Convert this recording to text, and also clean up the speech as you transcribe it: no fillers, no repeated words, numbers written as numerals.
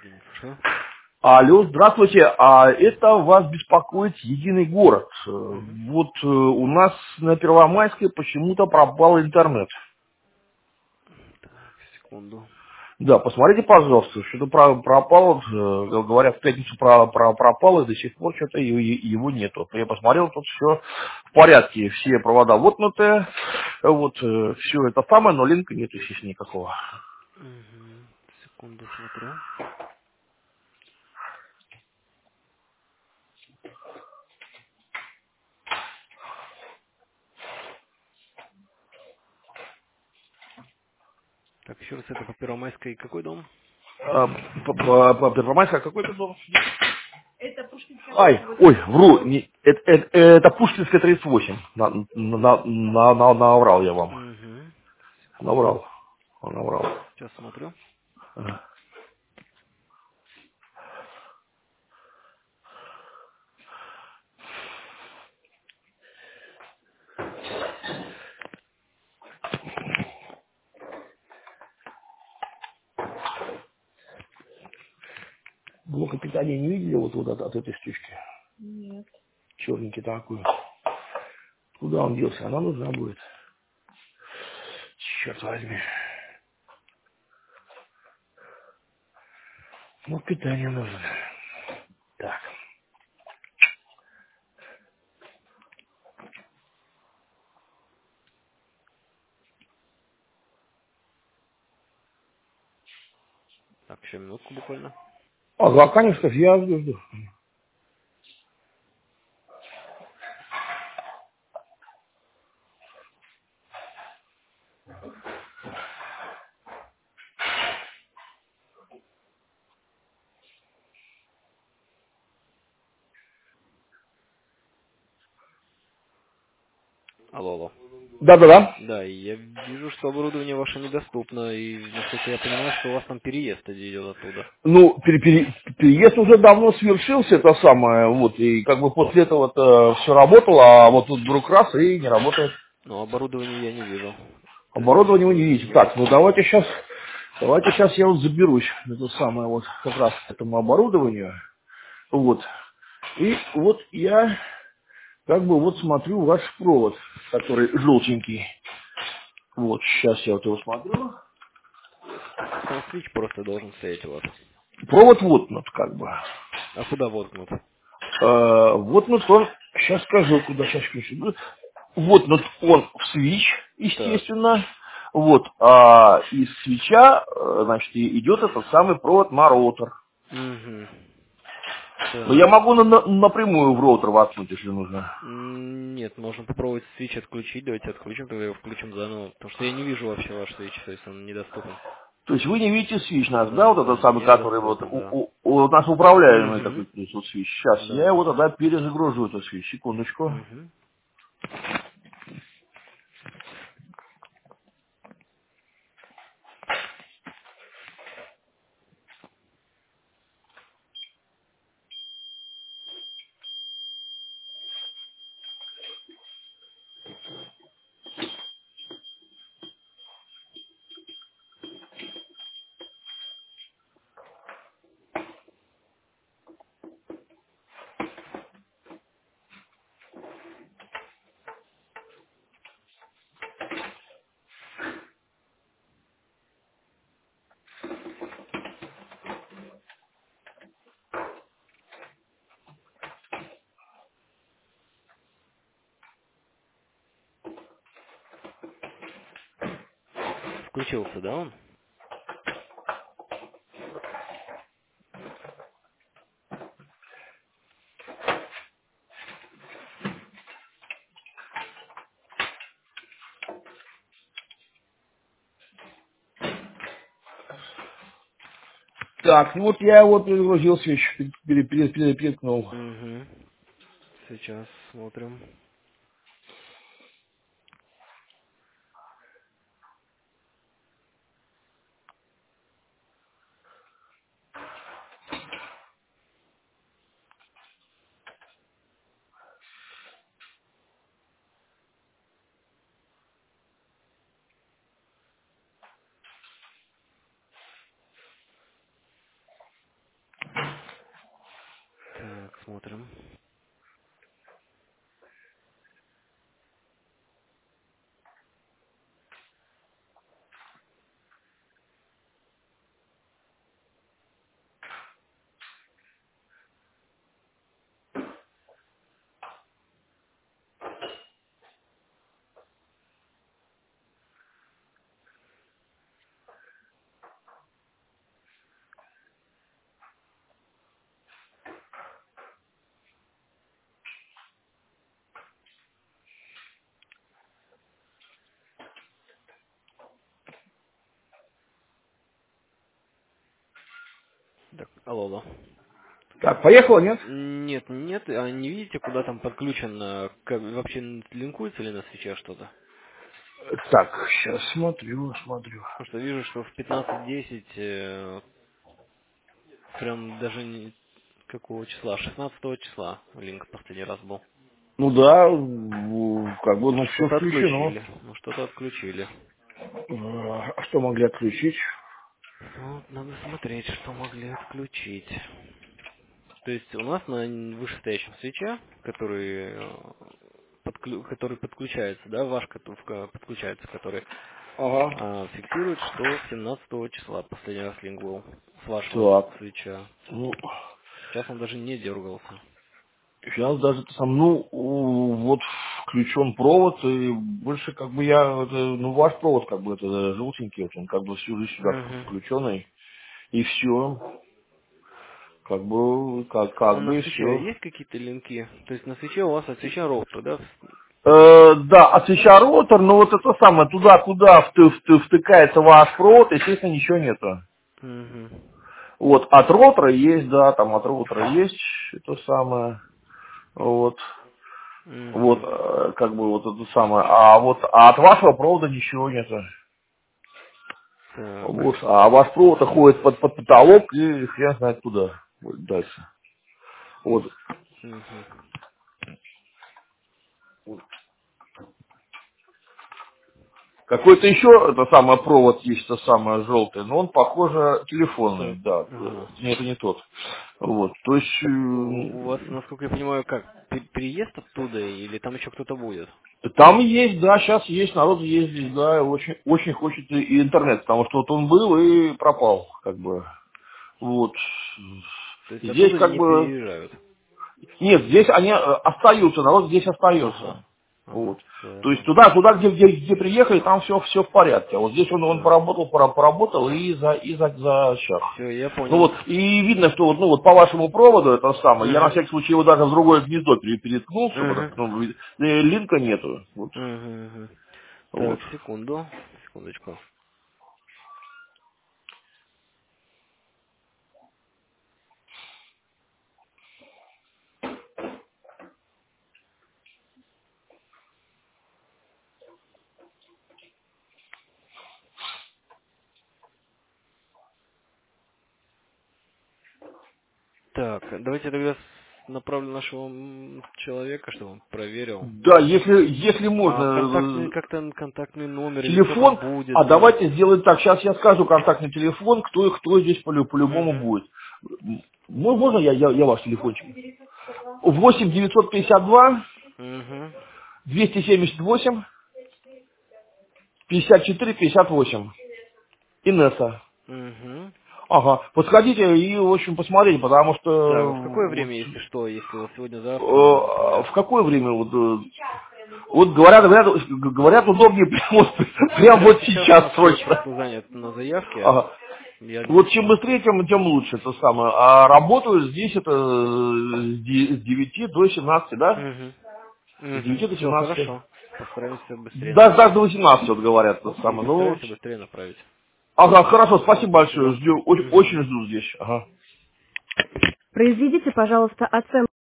Что? Алло, здравствуйте. А это вас беспокоит единый город. Угу. Вот у нас на Первомайской почему-то пропал интернет. Так, секунду. Да, посмотрите, пожалуйста, что-то пропало, говорят, в пятницу пропало, и до сих пор что-то его нету. Я посмотрел, тут все в порядке, все провода воткнуты, вот все это самое, но линка нет, естественно, никакого. Угу. Секунду, смотрю. Так, еще раз, это по Первомайской какой дом? По Первомайской какой-то дом? Ай, ой, вру, это Пушкинская 38. Наврал я вам. Угу. Секунду. Наврал. Наврал. Сейчас смотрю. Блока питания не видели вот от этой штучки? Черненький такой. Куда он делся? Она нужна будет. Черт возьми. Ну, питание нужно. Так. Так, еще минутку буквально. Ага, конечно, я жду. Алло, алло. Да-да-да. Да, и я вижу, что оборудование ваше недоступно, и, насколько я понимаю, что у вас там переезд идет оттуда. Ну, переезд уже давно свершился, это самое, вот, и как бы после этого все работало, а вот тут вдруг раз и не работает. Но оборудование я не вижу. То есть Оборудование вы не видите. Так, ну недоступно. давайте сейчас я вот заберусь, это самое, вот, как раз к этому оборудованию, вот. И вот я, как бы, вот смотрю ваш провод, который желтенький. Вот, сейчас я вот его смотрю. Там свич просто должен стоять у вас. Провод воткнут, как бы. А куда воткнут? Воткнут он, сейчас скажу, куда сейчас включу. Воткнут он в свич, Так. естественно. Вот, а из свеча, значит, идет этот самый провод на роутер. Угу. Но я Так. могу напрямую в роутер воткнуть, если нужно. Нет, можно попробовать свич отключить. Давайте отключим, тогда его включим заново. Потому что я не вижу вообще ваш свич, то есть он недоступен. То есть вы не видите свич наш, да, Да, вот этот да, самый, который вот недоступен, да. у нас управляемый такой Угу. вот свич. Сейчас я Да. его тогда перезагружу, этот свич. Секундочку. Угу. Включился, да, он? Так, ну вот я его перезагрузил свич, переткнул. Угу. Сейчас смотрим. посмотрим. Так, алло, алло. Так, поехала, нет? Нет, нет, а не видите, куда там подключен, как, вообще линкуется ли на свече что-то? Так, сейчас смотрю. Потому что вижу, что в 15:10 прям даже не... Какого числа? 16 числа линк последний раз был. Ну да, как бы, Ну, ну все что-то включено. отключили. Ну, что-то отключили. А что могли отключить? Ну, надо смотреть, что могли отключить. То есть у нас на вышестоящем свече, который подключается, да, ваш подключается, который Ага. фиксирует, что 17 числа последний раз линк был с вашего Так, свеча. ну, Сейчас он даже не дергался. сейчас даже сам, ну, вот включен провод, и больше как бы ну, ваш провод как бы это желтенький, вот он как бы всю жизнь сюда Угу. включенный, и все, А как на бы и свече все. есть какие-то линки? То есть на свече у вас от свеча роутер, да? Да, от свеча ротор, но вот это самое, туда, куда втыкается ваш провод, естественно, ничего нету. Угу. Вот, от ротора есть, да, там от ротора есть это самое, вот. Вот, Угу. как бы вот это самое. А от вашего провода ничего нет. Так. Вот, а ваш провод ходит под потолок и хрен знает куда будет дальше. Вот. Угу. Какой-то еще это самое провод есть, это самое желтое, но он похоже телефонный, Так. да. Ага. Нет, это не тот. Вот, то есть Так у вас, насколько я понимаю, как? Переезд оттуда или там еще кто-то будет? там есть, да, сейчас есть, народ ездит, да, очень, очень хочет и интернет, потому что вот он был и пропал, как бы. Вот. То есть Здесь оттуда как не бы переезжают? нет, здесь они остаются, народ здесь Ага. остается. Ага. Вот. Все, я То есть понял. туда, где приехали, там все в порядке. А вот здесь он Так. поработал и за час. Все, я Ну понял. вот, и видно, что вот, ну вот по вашему проводу это самое, я на Угу. всякий случай его даже в другое гнездо переткнул, чтобы так, Угу. ну, линка нету. Вот. Угу. Вот. Так, секунду. Секундочку. Так, давайте тогда направлю нашего человека, чтобы он проверил. Да, если А можно, контактный, как-то контактный номер или кто там телефон, будет, а может? давайте сделаем так, сейчас я скажу контактный телефон, кто здесь по-любому Угу. будет. Можно я ваш телефончик? 8 952 Угу. 278 54 58. Инесса. Угу. Ага. Подходите и, в общем, посмотрите, потому Так, а что в какое вот, время, если что, если вот сегодня-завтра нам в отправят? какое время вот говорят удобнее Ну, прям вот сейчас у сейчас нас человек срочно. просто занят на заявке. Ага. Я Вот чем быстрее, тем лучше, это самое. А работаю здесь это с 9 до 17, да? Угу. С Угу. 9 до Все 17. хорошо. Постараемся быстрее Даже направить. до 18 вот говорят, это Окей, самое. Ну, постараемся быстрее направить. ага, хорошо, спасибо большое. Спасибо. Жду, Угу. очень жду здесь. Ага. Произведите, пожалуйста, оценку.